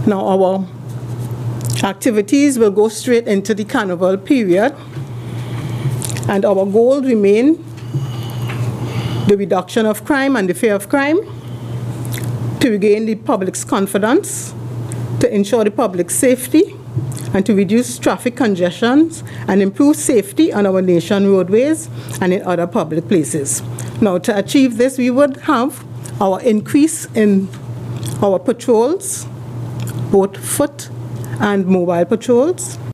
Now, our activities will go straight into the carnival period, and our goal remain the reduction of crime and the fear of crime, to regain the public's confidence, to ensure the public's safety, and to reduce traffic congestions and improve safety on our nation roadways and in other public places. Now, to achieve this, we would have our increase in our patrols, both foot and mobile patrols.